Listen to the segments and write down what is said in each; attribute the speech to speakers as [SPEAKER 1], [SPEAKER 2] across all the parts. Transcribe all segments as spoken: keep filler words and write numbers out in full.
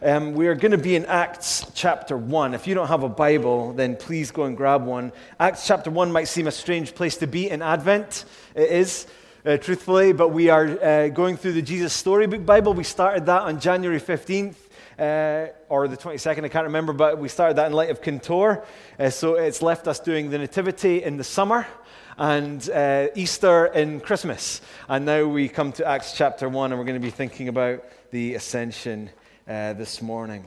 [SPEAKER 1] Um, we are going to be in Acts chapter one. If you don't have a Bible, then please go and grab one. Acts chapter one might seem a strange place to be in Advent. It is, uh, truthfully, but we are uh, going through the Jesus Storybook Bible. We started that on January fifteenth, uh, or the twenty-second, I can't remember, but we started that in light of Kintore. Uh, so it's left us doing the Nativity in the summer and uh, Easter in Christmas. And now we come to Acts chapter one, and we're going to be thinking about the Ascension Uh, this morning.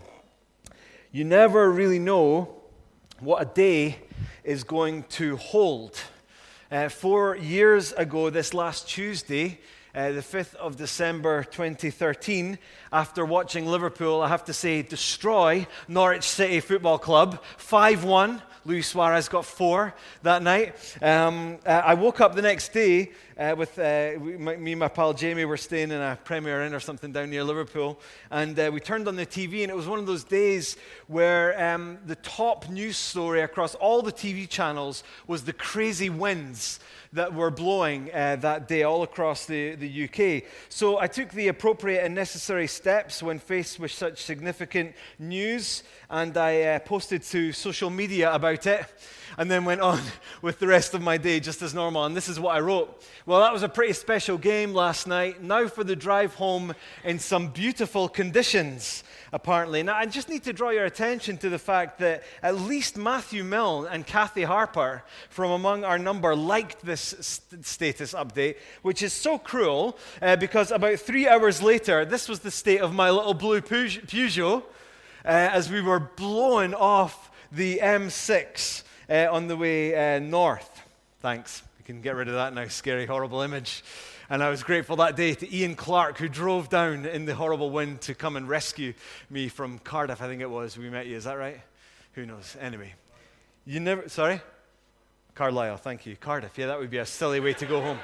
[SPEAKER 1] You never really know what a day is going to hold. Uh, four years ago, this last Tuesday, uh, the fifth of December twenty thirteen, after watching Liverpool, I have to say, destroy Norwich City Football Club, five one. Luis Suarez got four that night. Um, uh, I woke up the next day uh, with, uh, we, my, me and my pal Jamie were staying in a Premier Inn or something down near Liverpool, and uh, we turned on the T V, and it was one of those days where um, the top news story across all the T V channels was the crazy winds that were blowing uh, that day all across the, the U K. So I took the appropriate and necessary steps when faced with such significant news, and I uh, posted to social media about it, and then went on with the rest of my day just as normal. And this is what I wrote. Well, that was a pretty special game last night. Now for the drive home in some beautiful conditions, apparently. Now, I just need to draw your attention to the fact that at least Matthew Milne and Kathy Harper from among our number liked this st- status update, which is so cruel uh, because about three hours later, this was the state of my little blue Peugeot uh, as we were blowing off the M six uh, on the way uh, north. Thanks. We can get rid of that now. Scary, horrible image. And I was grateful that day to Ian Clark, who drove down in the horrible wind to come and rescue me from Cardiff, I think it was. We met you, is that right? Who knows? Anyway. You never, sorry? Carlisle, thank you. Cardiff, yeah, that would be a silly way to go home.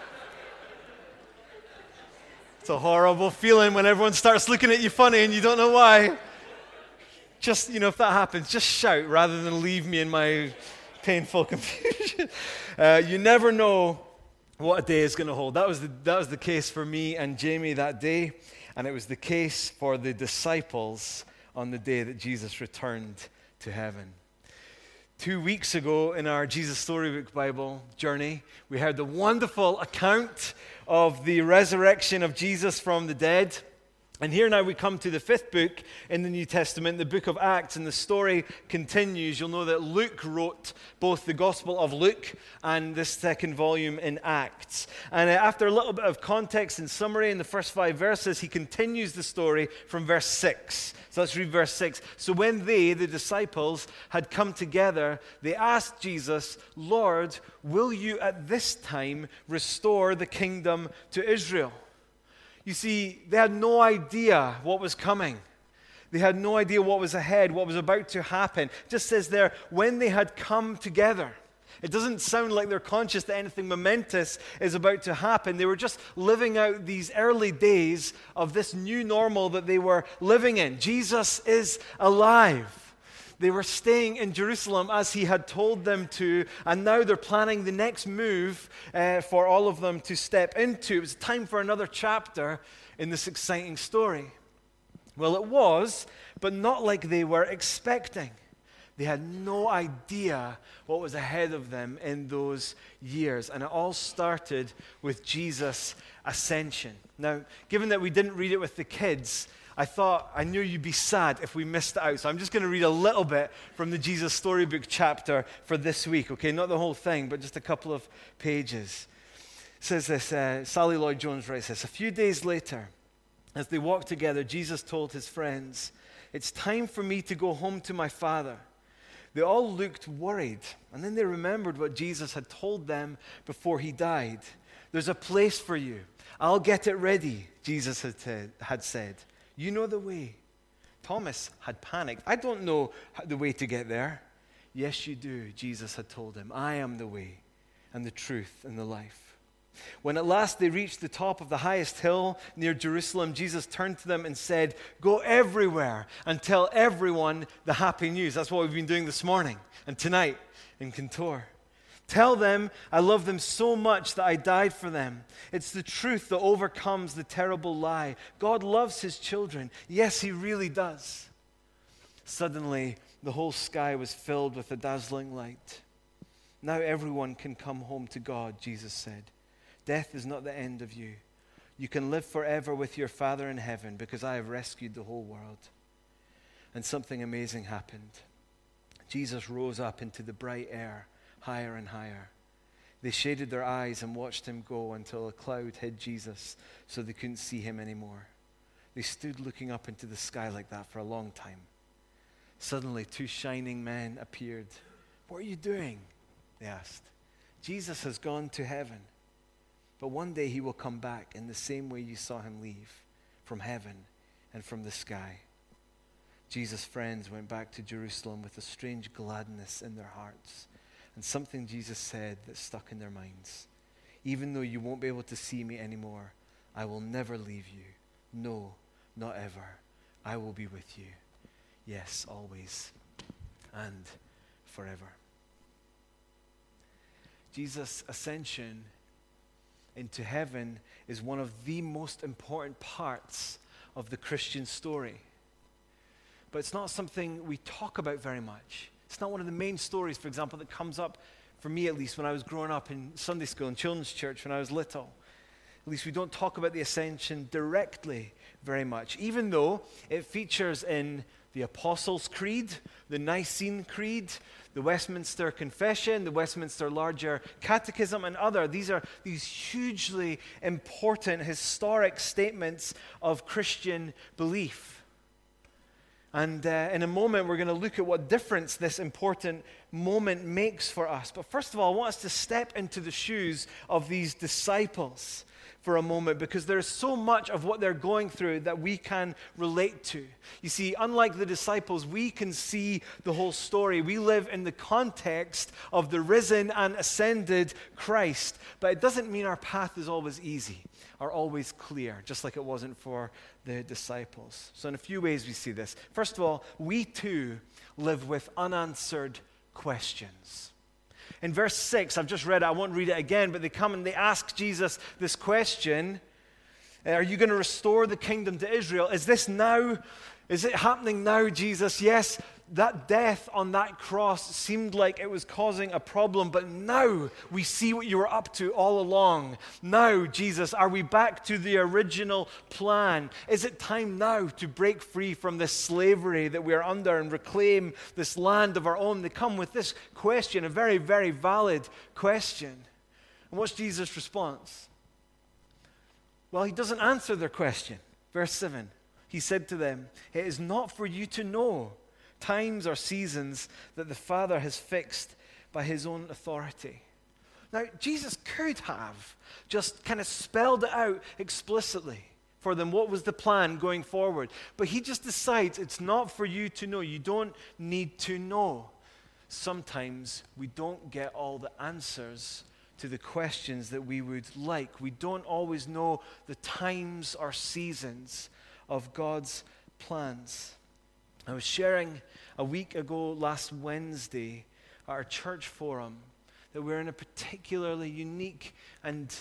[SPEAKER 1] It's a horrible feeling when everyone starts looking at you funny and you don't know why. Just, you know, if that happens, just shout rather than leave me in my painful confusion. Uh, you never know what a day is going to hold. That was the, that was the case for me and Jamie that day, and it was the case for the disciples on the day that Jesus returned to heaven. Two weeks ago in our Jesus Storybook Bible journey, we heard the wonderful account of the resurrection of Jesus from the dead. And here now we come to the fifth book in the New Testament, the book of Acts, and the story continues. You'll know that Luke wrote both the Gospel of Luke and this second volume in Acts. And after a little bit of context and summary in the first five verses, he continues the story from verse six. So let's read verse six. So when they, the disciples, had come together, they asked Jesus, "Lord, will you at this time restore the kingdom to Israel?" You see, they had no idea what was coming. They had no idea what was ahead, what was about to happen. It just says there, when they had come together. It doesn't sound like they're conscious that anything momentous is about to happen. They were just living out these early days of this new normal that they were living in. Jesus is alive. They were staying in Jerusalem as he had told them to, and now they're planning the next move uh, for all of them to step into. It was time for another chapter in this exciting story. Well, it was, but not like they were expecting. They had no idea what was ahead of them in those years, and it all started with Jesus' ascension. Now, given that we didn't read it with the kids, I thought, I knew you'd be sad if we missed it out. So I'm just going to read a little bit from the Jesus Storybook chapter for this week, okay? Not the whole thing, but just a couple of pages. It says this, uh, Sally Lloyd-Jones writes this, "A few days later, as they walked together, Jesus told his friends, 'It's time for me to go home to my Father.' They all looked worried, and then they remembered what Jesus had told them before he died. 'There's a place for you. I'll get it ready,' Jesus had, t- had said. 'You know the way.' Thomas had panicked. 'I don't know the way to get there.' 'Yes, you do,' Jesus had told him. 'I am the way and the truth and the life.' When at last they reached the top of the highest hill near Jerusalem, Jesus turned to them and said, 'Go everywhere and tell everyone the happy news.'" That's what we've been doing this morning and tonight in Kintore. Tell them I love them so much that I died for them. It's the truth that overcomes the terrible lie. God loves his children. Yes, he really does. Suddenly, the whole sky was filled with a dazzling light. Now everyone can come home to God, Jesus said. Death is not the end of you. You can live forever with your Father in heaven because I have rescued the whole world. And something amazing happened. Jesus rose up into the bright air, higher and higher. They shaded their eyes and watched him go until a cloud hid Jesus so they couldn't see him anymore. They stood looking up into the sky like that for a long time. Suddenly, two shining men appeared. What are you doing? They asked. Jesus has gone to heaven, but one day he will come back in the same way you saw him leave, from heaven and from the sky. Jesus' friends went back to Jerusalem with a strange gladness in their hearts, and something Jesus said that stuck in their minds. Even though you won't be able to see me anymore, I will never leave you. No, not ever. I will be with you. Yes, always and forever. Jesus' ascension into heaven is one of the most important parts of the Christian story. But it's not something we talk about very much. It's not one of the main stories, for example, that comes up, for me at least, when I was growing up in Sunday school and children's church when I was little. At least we don't talk about the ascension directly very much, even though it features in the Apostles' Creed, the Nicene Creed, the Westminster Confession, the Westminster Larger Catechism, and other. These are these hugely important historic statements of Christian belief. And uh, in a moment, we're going to look at what difference this important moment makes for us. But first of all, I want us to step into the shoes of these disciples for a moment, because there's so much of what they're going through that we can relate to. You see, unlike the disciples, we can see the whole story. We live in the context of the risen and ascended Christ. But it doesn't mean our path is always easy or always clear, just like it wasn't for the disciples. So in a few ways we see this. First of all, we too live with unanswered questions. In verse six, I've just read it, I won't read it again, but they come and they ask Jesus this question: are you going to restore the kingdom to Israel? Is this now? Is it happening now, Jesus? Yes, that death on that cross seemed like it was causing a problem, but now we see what you were up to all along. Now, Jesus, are we back to the original plan? Is it time now to break free from this slavery that we are under and reclaim this land of our own? They come with this question, a very, very valid question. And what's Jesus' response? Well, he doesn't answer their question. Verse seven, he said to them, "It is not for you to know times or seasons that the Father has fixed by his own authority." Now, Jesus could have just kind of spelled it out explicitly for them what was the plan going forward. But he just decides it's not for you to know. You don't need to know. Sometimes we don't get all the answers to the questions that we would like. We don't always know the times or seasons of God's plans. I was sharing a week ago, last Wednesday, at our church forum, that we're in a particularly unique and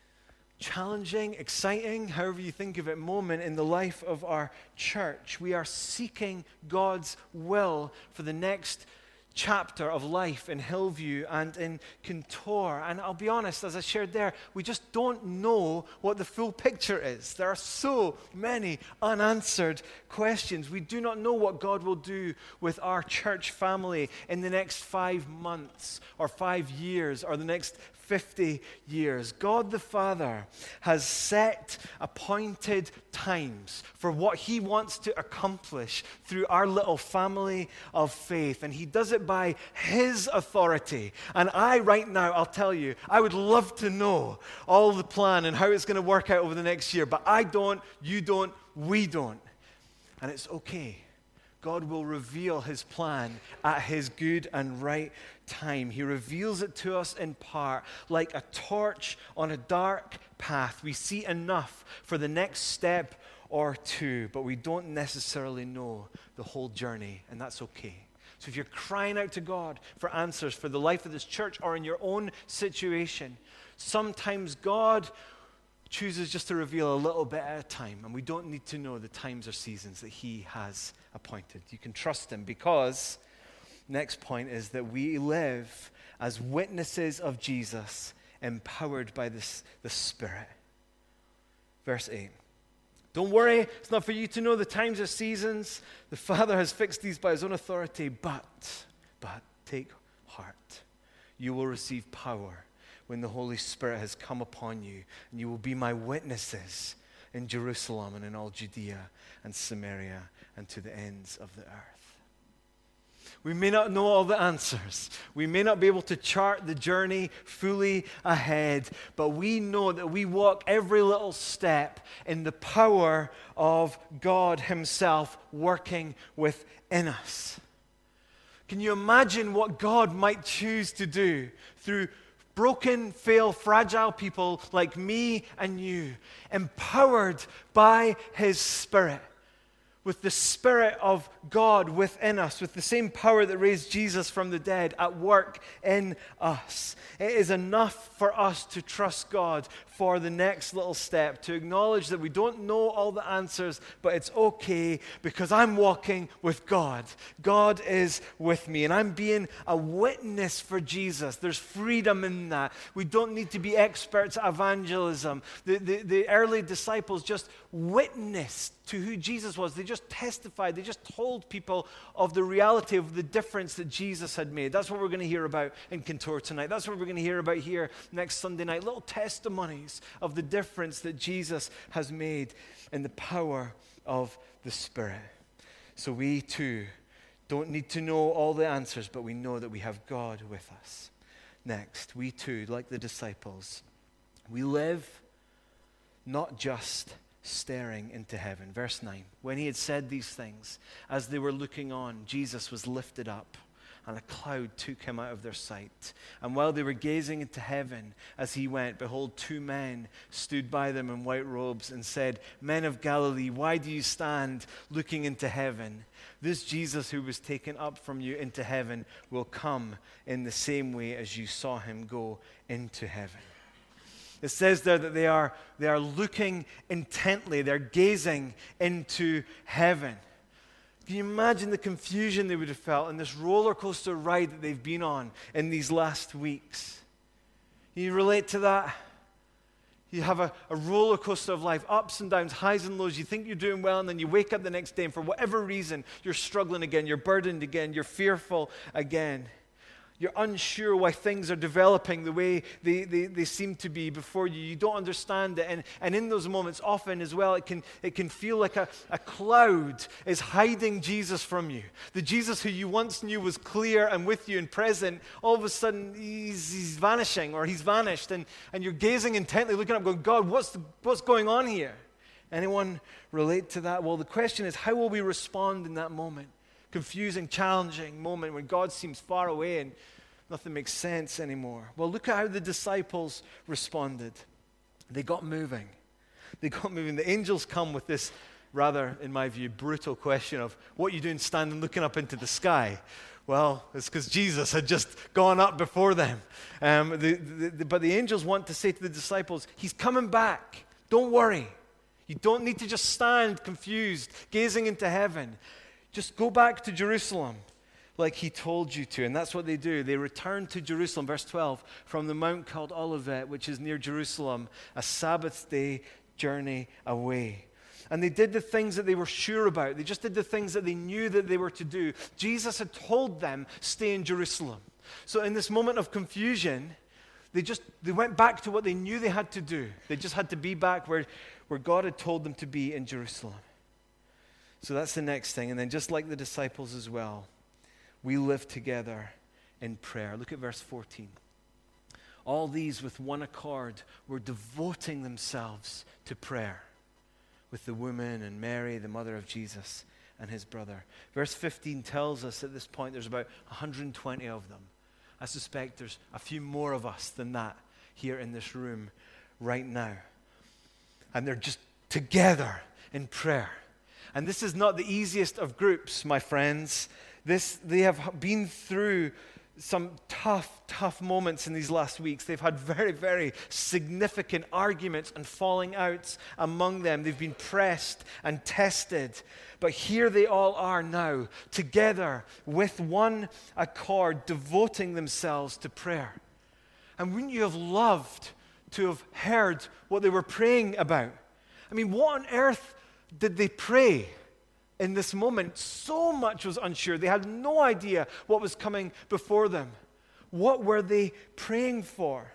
[SPEAKER 1] challenging, exciting, however you think of it, moment in the life of our church. We are seeking God's will for the next chapter of life in Hillview and in Kintore. And I'll be honest, as I shared there, we just don't know what the full picture is. There are so many unanswered questions. We do not know what God will do with our church family in the next five months or five years or the next fifty years. God the Father has set appointed times for what he wants to accomplish through our little family of faith, and he does it by his authority. And I, right now, I'll tell you, I would love to know all the plan and how it's going to work out over the next year, but I don't, you don't, we don't. And it's okay. God will reveal his plan at his good and right time. He reveals it to us in part, like a torch on a dark path. We see enough for the next step or two, but we don't necessarily know the whole journey, and that's okay. So if you're crying out to God for answers for the life of this church or in your own situation, sometimes God chooses just to reveal a little bit at a time, and we don't need to know the times or seasons that he has appointed. You can trust him because, next point is that we live as witnesses of Jesus, empowered by this, the Spirit. Verse eight. Don't worry, it's not for you to know the times or seasons. The Father has fixed these by his own authority, but, but, take heart. You will receive power when the Holy Spirit has come upon you, and you will be my witnesses in Jerusalem and in all Judea and Samaria and to the ends of the earth. We may not know all the answers. We may not be able to chart the journey fully ahead, but we know that we walk every little step in the power of God himself working within us. Can you imagine what God might choose to do through broken, fail, fragile people like me and you, empowered by his Spirit, with the Spirit of God within us, with the same power that raised Jesus from the dead at work in us? It is enough for us to trust God for the next little step, to acknowledge that we don't know all the answers, but it's okay because I'm walking with God. God is with me, and I'm being a witness for Jesus. There's freedom in that. We don't need to be experts at evangelism. The, the, the early disciples just witnessed to who Jesus was. They just testified. They just told people of the reality of the difference that Jesus had made. That's what we're going to hear about in Kintor tonight. That's what we're going to hear about here next Sunday night. Little testimonies of the difference that Jesus has made in the power of the Spirit. So we too don't need to know all the answers, but we know that we have God with us. Next, we too, like the disciples, we live not just staring into heaven. Verse nine, when he had said these things, as they were looking on, Jesus was lifted up, and a cloud took him out of their sight. And while they were gazing into heaven as he went, behold, two men stood by them in white robes and said, Men of Galilee, why do you stand looking into heaven? This Jesus who was taken up from you into heaven will come in the same way as you saw him go into heaven. It says there that they are, they are looking intently, they're gazing into heaven. Can you imagine the confusion they would have felt in this roller coaster ride that they've been on in these last weeks? Can you relate to that? You have a, a roller coaster of life, ups and downs, highs and lows. You think you're doing well, and then you wake up the next day, and for whatever reason, you're struggling again, you're burdened again, you're fearful again. You're unsure why things are developing the way they, they, they seem to be before you. You don't understand it. And, and in those moments, often as well, it can, it can feel like a, a cloud is hiding Jesus from you. The Jesus who you once knew was clear and with you and present, all of a sudden, he's, he's vanishing or he's vanished. And, and you're gazing intently, looking up, going, God, what's, the, what's going on here? Anyone relate to that? Well, the question is, how will we respond in that moment? Confusing, challenging moment when God seems far away and nothing makes sense anymore. Well, look at how the disciples responded. They got moving. They got moving. The angels come with this rather, in my view, brutal question of, what are you doing standing looking up into the sky? Well, it's because Jesus had just gone up before them. Um, the, the, the, but the angels want to say to the disciples, he's coming back. Don't worry. You don't need to just stand confused, gazing into heaven. Just go back to Jerusalem like he told you to. And that's what they do. They return to Jerusalem, verse twelve, from the mount called Olivet, which is near Jerusalem, a Sabbath day journey away. And they did the things that they were sure about. They just did the things that they knew that they were to do. Jesus had told them, stay in Jerusalem. So in this moment of confusion, they just they went back to what they knew they had to do. They just had to be back where, where God had told them to be in Jerusalem. So that's the next thing. And then just like the disciples as well, we live together in prayer. Look at verse fourteen. All these with one accord were devoting themselves to prayer with the woman and Mary, the mother of Jesus, and his brother. Verse fifteen tells us at this point there's about one hundred twenty of them. I suspect there's a few more of us than that here in this room right now. And they're just together in prayer. And this is not the easiest of groups, my friends. This, they have been through some tough, tough moments in these last weeks. They've had very, very significant arguments and falling outs among them. They've been pressed and tested. But here they all are now, together with one accord, devoting themselves to prayer. And wouldn't you have loved to have heard what they were praying about? I mean, what on earth did they pray in this moment? So much was unsure. They had no idea what was coming before them. What were they praying for?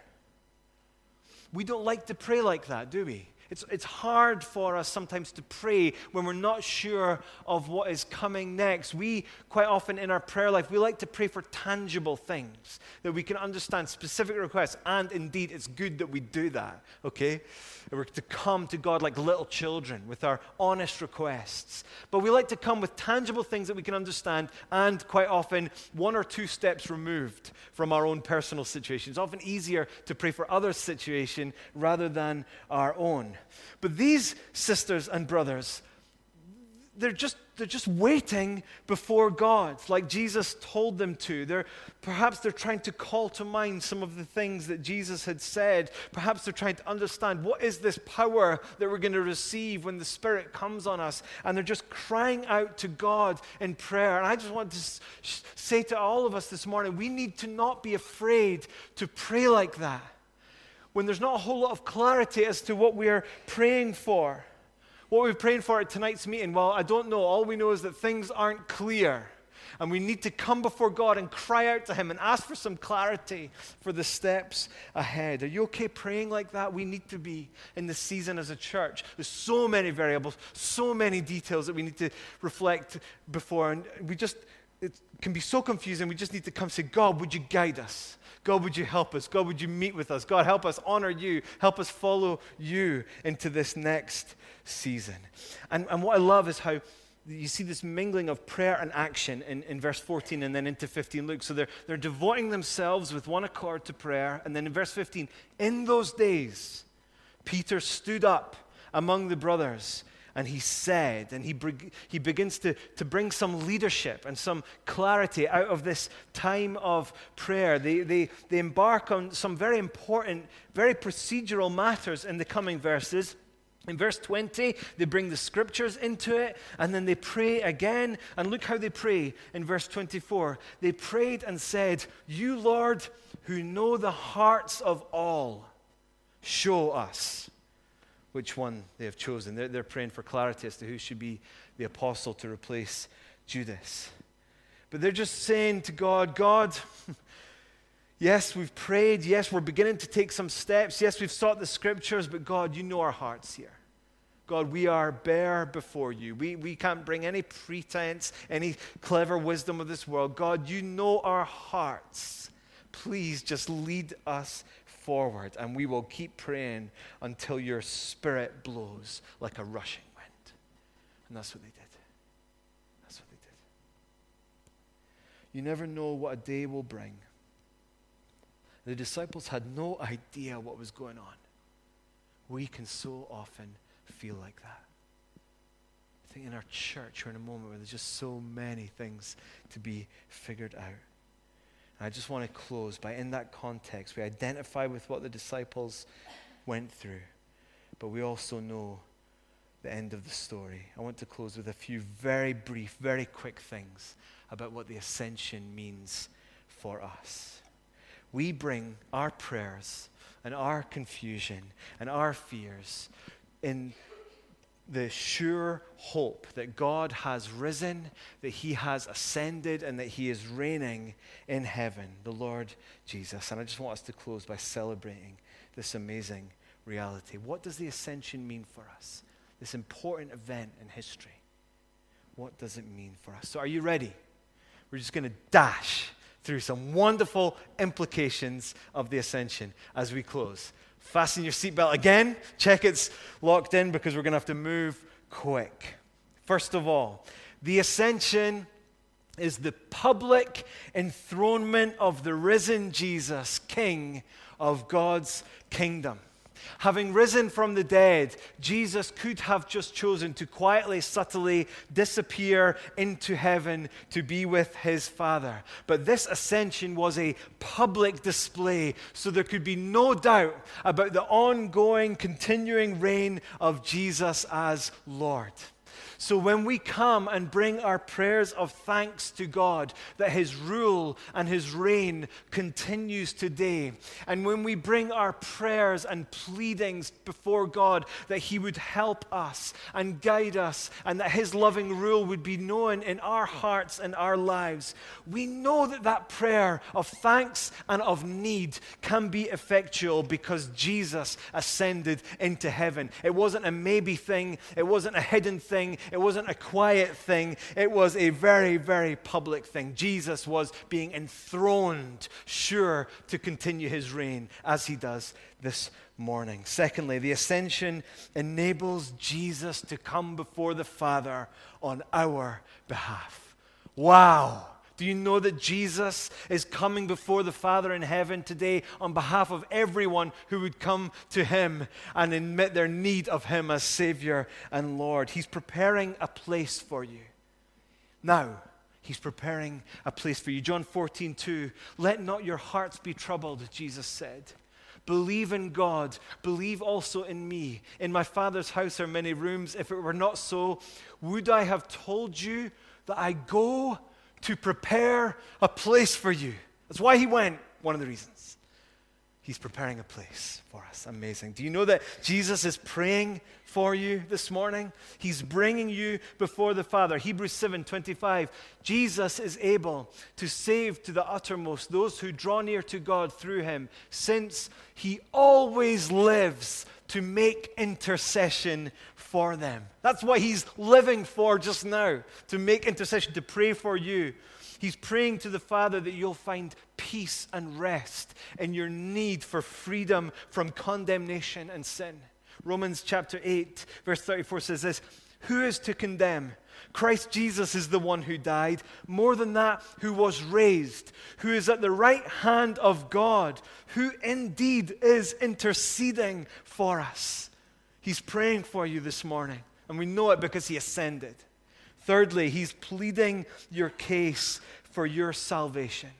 [SPEAKER 1] We don't like to pray like that, do we? It's, it's hard for us sometimes to pray when we're not sure of what is coming next. We, quite often in our prayer life, we like to pray for tangible things, that we can understand specific requests, and indeed it's good that we do that, okay? We're to come to God like little children with our honest requests. But we like to come with tangible things that we can understand, and quite often one or two steps removed from our own personal situation. It's often easier to pray for others' situation rather than our own. But these sisters and brothers, they're just they're just waiting before God, like Jesus told them to. They're perhaps they're trying to call to mind some of the things that Jesus had said. Perhaps they're trying to understand, what is this power that we're going to receive when the Spirit comes on us? And they're just crying out to God in prayer. And I just want to sh- say to all of us this morning, we need to not be afraid to pray like that when there's not a whole lot of clarity as to what we are praying for. What we're praying for at tonight's meeting, well, I don't know. All we know is that things aren't clear. And we need to come before God and cry out to Him and ask for some clarity for the steps ahead. Are you okay praying like that? We need to be in this season as a church. There's so many variables, so many details that we need to reflect before. And we just, it can be so confusing. We just need to come say, God, would you guide us? God, would you help us? God, would you meet with us? God, help us honor you. Help us follow you into this next season. And, and what I love is how you see this mingling of prayer and action in, in verse fourteen and then into fifteen. Luke. So they're, they're devoting themselves with one accord to prayer. And then in verse fifteen, in those days, Peter stood up among the brothers and he said, and he he begins to, to bring some leadership and some clarity out of this time of prayer. They, they, they embark on some very important, very procedural matters in the coming verses. In verse twenty, they bring the scriptures into it, and then they pray again. And look how they pray in verse twenty-four. They prayed and said, you, Lord, who know the hearts of all, show us which one they have chosen. They're, they're praying for clarity as to who should be the apostle to replace Judas. But they're just saying to God, God, yes, we've prayed. Yes, we're beginning to take some steps. Yes, we've sought the scriptures, but God, you know our hearts here. God, we are bare before you. We, we can't bring any pretense, any clever wisdom of this world. God, you know our hearts. Please just lead us forward, and we will keep praying until your Spirit blows like a rushing wind. And that's what they did. That's what they did. You never know what a day will bring. The disciples had no idea what was going on. We can so often feel like that. I think in our church we're in a moment where there's just so many things to be figured out. And I just want to close by, in that context, we identify with what the disciples went through, but we also know the end of the story. I want to close with a few very brief, very quick things about what the ascension means for us. We bring our prayers and our confusion and our fears in the sure hope that God has risen, that he has ascended, and that he is reigning in heaven, the Lord Jesus. And I just want us to close by celebrating this amazing reality. What does the ascension mean for us? This important event in history. What does it mean for us? So are you ready? We're just going to dash through some wonderful implications of the ascension as we close. Fasten your seatbelt again. Check it's locked in because we're going to have to move quick. First of all, the ascension is the public enthronement of the risen Jesus, King of God's kingdom. Having risen from the dead, Jesus could have just chosen to quietly, subtly disappear into heaven to be with his Father. But this ascension was a public display, so there could be no doubt about the ongoing, continuing reign of Jesus as Lord. So when we come and bring our prayers of thanks to God that his rule and his reign continues today, and when we bring our prayers and pleadings before God that he would help us and guide us and that his loving rule would be known in our hearts and our lives, we know that that prayer of thanks and of need can be effectual because Jesus ascended into heaven. It wasn't a maybe thing. It wasn't a hidden thing. It wasn't a quiet thing. It was a very, very public thing. Jesus was being enthroned, sure to continue his reign as he does this morning. Secondly, the ascension enables Jesus to come before the Father on our behalf. Wow! Do you know that Jesus is coming before the Father in heaven today on behalf of everyone who would come to him and admit their need of him as Savior and Lord? He's preparing a place for you. Now, he's preparing a place for you. John fourteen two, let not your hearts be troubled, Jesus said. Believe in God. Believe also in me. In my Father's house are many rooms. If it were not so, would I have told you that I go to prepare a place for you? That's why he went, one of the reasons. He's preparing a place for us. Amazing. Do you know that Jesus is praying for you this morning? He's bringing you before the Father. Hebrews seven twenty-five, Jesus is able to save to the uttermost those who draw near to God through him, since he always lives to make intercession for them. That's what he's living for just now, to make intercession, to pray for you. He's praying to the Father that you'll find peace and rest in your need for freedom from condemnation and sin. Romans chapter eight, verse thirty-four says this, who is to condemn? Christ Jesus is the one who died, more than that, who was raised, who is at the right hand of God, who indeed is interceding for us. He's praying for you this morning, and we know it because he ascended. Thirdly, he's pleading your case for your salvation.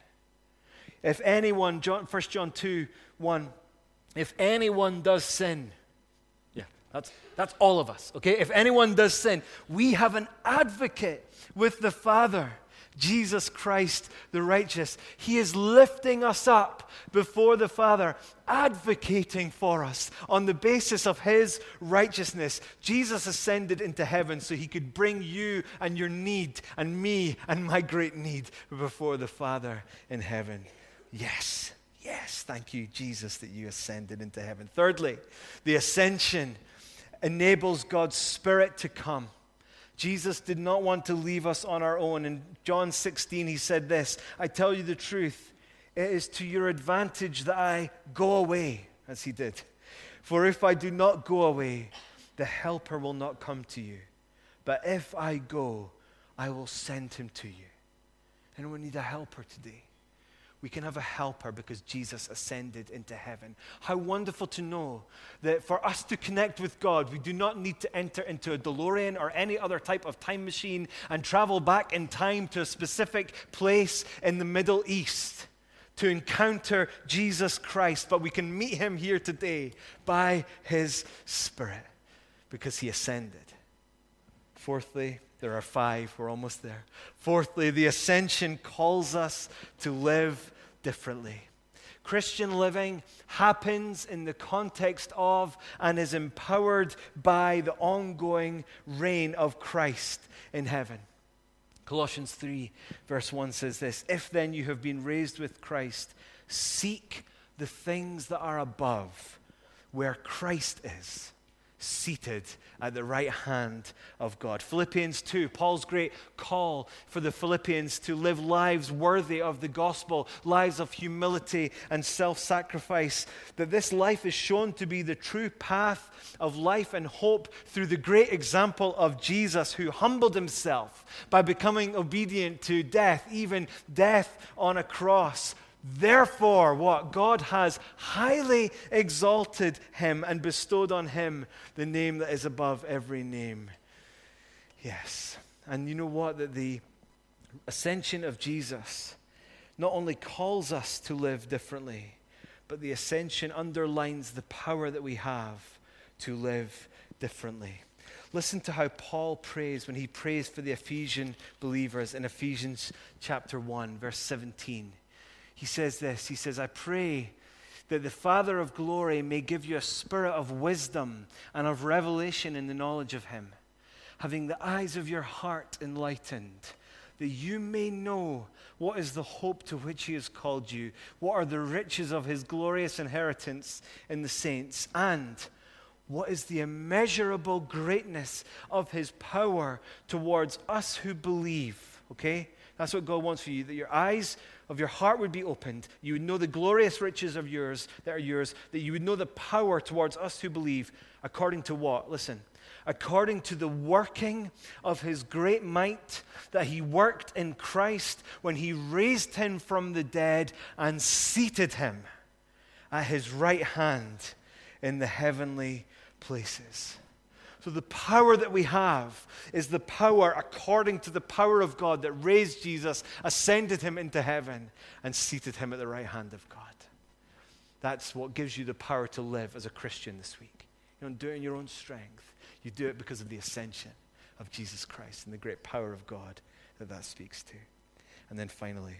[SPEAKER 1] If anyone, John, First John two one, if anyone does sin, yeah, that's that's all of us, okay? If anyone does sin, we have an advocate with the Father, Jesus Christ the righteous. He is lifting us up before the Father, advocating for us on the basis of his righteousness. Jesus ascended into heaven so he could bring you and your need and me and my great need before the Father in heaven. Yes, yes, thank you, Jesus, that you ascended into heaven. Thirdly, the ascension enables God's Spirit to come. Jesus did not want to leave us on our own. In John sixteen, he said this, I tell you the truth, it is to your advantage that I go away, as he did. For if I do not go away, the Helper will not come to you. But if I go, I will send him to you. And we need a helper today. We can have a helper because Jesus ascended into heaven. How wonderful to know that for us to connect with God, we do not need to enter into a DeLorean or any other type of time machine and travel back in time to a specific place in the Middle East to encounter Jesus Christ. But we can meet him here today by his Spirit because he ascended. Fourthly, there are five. We're almost there. Fourthly, the ascension calls us to live differently. Christian living happens in the context of and is empowered by the ongoing reign of Christ in heaven. Colossians three, verse one says this, if then you have been raised with Christ, seek the things that are above, where Christ is, seated at the right hand of God. Philippians two, Paul's great call for the Philippians to live lives worthy of the gospel, lives of humility and self-sacrifice, that this life is shown to be the true path of life and hope through the great example of Jesus, who humbled himself by becoming obedient to death, even death on a cross. Therefore, what? God has highly exalted him and bestowed on him the name that is above every name. Yes. And you know what? That the ascension of Jesus not only calls us to live differently, but the ascension underlines the power that we have to live differently. Listen to how Paul prays when he prays for the Ephesian believers in Ephesians chapter one, verse seventeen. He says this, he says, I pray that the Father of glory may give you a spirit of wisdom and of revelation in the knowledge of him, having the eyes of your heart enlightened, that you may know what is the hope to which he has called you, what are the riches of his glorious inheritance in the saints, and what is the immeasurable greatness of his power towards us who believe. Okay? That's what God wants for you, that your eyes of your heart would be opened. You would know the glorious riches of yours that are yours, that you would know the power towards us who believe, according to what? Listen. According to the working of his great might that he worked in Christ when he raised him from the dead and seated him at his right hand in the heavenly places. So the power that we have is the power according to the power of God that raised Jesus, ascended him into heaven, and seated him at the right hand of God. That's what gives you the power to live as a Christian this week. You don't do it in your own strength. You do it because of the ascension of Jesus Christ and the great power of God that that speaks to. And then finally,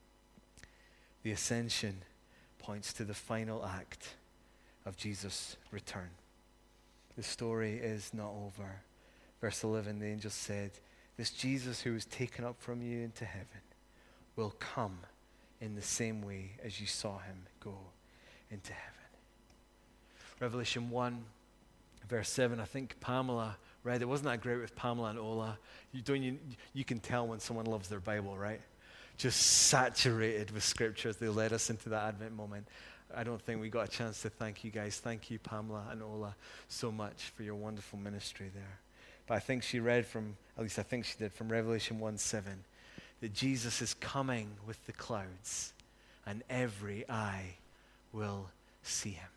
[SPEAKER 1] the ascension points to the final act of Jesus' return. The story is not over. Verse eleven, the angel said, this Jesus who was taken up from you into heaven will come in the same way as you saw him go into heaven. Revelation one, verse seven, I think Pamela read it. Wasn't that great with Pamela and Ola? You, don't, you, you can tell when someone loves their Bible, right? Just saturated with scripture as they led us into that Advent moment. I don't think we got a chance to thank you guys. Thank you, Pamela and Ola, so much for your wonderful ministry there. But I think she read from, at least I think she did, from Revelation one seven, that Jesus is coming with the clouds and every eye will see him.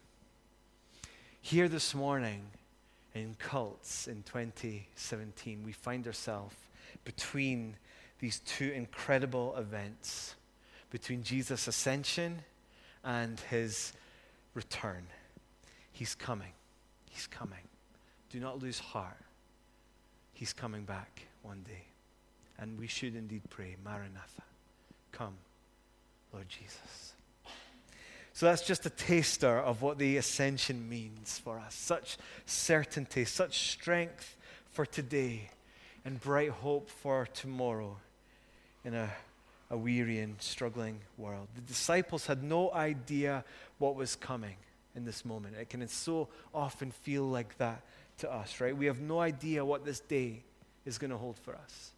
[SPEAKER 1] Here this morning in Cults in twenty seventeen, we find ourselves between these two incredible events, between Jesus' ascension and his return. He's coming. He's coming. Do not lose heart. He's coming back one day. And we should indeed pray, Maranatha, come, Lord Jesus. So that's just a taster of what the ascension means for us. Such certainty, such strength for today, and bright hope for tomorrow in a a weary and struggling world. The disciples had no idea what was coming in this moment. It can so often feel like that to us, right? We have no idea what this day is going to hold for us,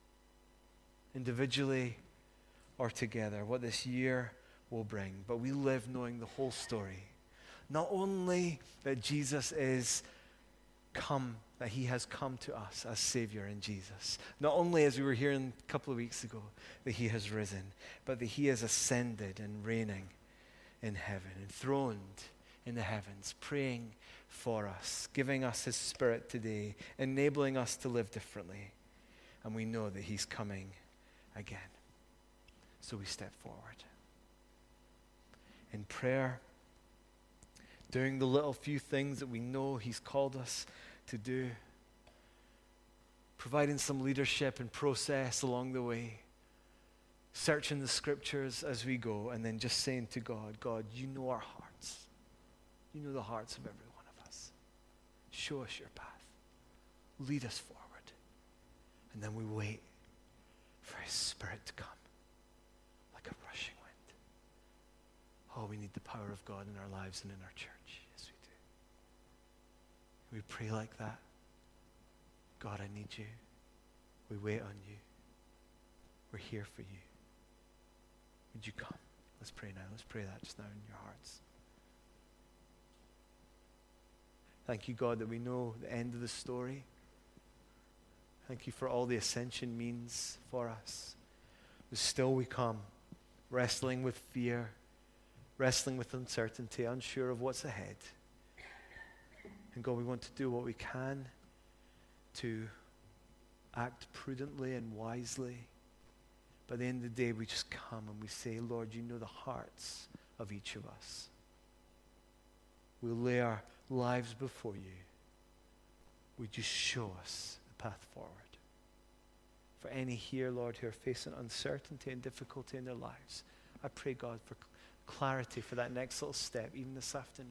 [SPEAKER 1] individually or together, what this year will bring. But we live knowing the whole story. Not only that Jesus is come, that he has come to us as Savior in Jesus. Not only, as we were hearing a couple of weeks ago, that he has risen, but that he has ascended and reigning in heaven, enthroned in the heavens, praying for us, giving us his Spirit today, enabling us to live differently. And we know that he's coming again. So we step forward in prayer, doing the little few things that we know he's called us to do, providing some leadership and process along the way, searching the scriptures as we go, and then just saying to God, God, you know our hearts. You know the hearts of every one of us. Show us your path. Lead us forward. And then we wait for his Spirit to come like a rushing wind. Oh, we need the power of God in our lives and in our church. Yes, we do. We pray like that. God, I need you. We wait on you. We're here for you. Would you come? Let's pray now. Let's pray that just now in your hearts. Thank you, God, that we know the end of the story. Thank you for all the ascension means for us. But still we come wrestling with fear, wrestling with uncertainty, unsure of what's ahead. And God, we want to do what we can to act prudently and wisely. But at the end of the day, we just come and we say, Lord, you know the hearts of each of us. We'll lay our lives before you. Would you show us the path forward? For any here, Lord, who are facing uncertainty and difficulty in their lives, I pray, God, for clarity for that next little step, even this afternoon.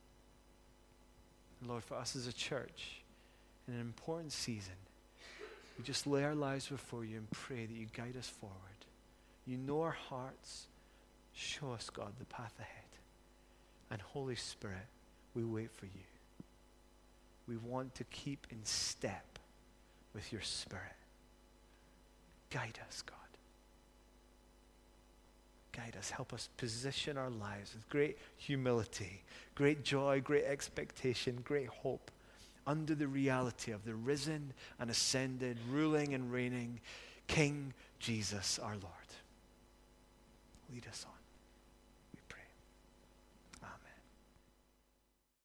[SPEAKER 1] And Lord, for us as a church, in an important season, we just lay our lives before you and pray that you guide us forward. You know our hearts. Show us, God, the path ahead. And Holy Spirit, we wait for you. We want to keep in step with your Spirit. Guide us, God. Guide us. Help us position our lives with great humility, great joy, great expectation, great hope under the reality of the risen and ascended, ruling and reigning King Jesus our Lord. Lead us on.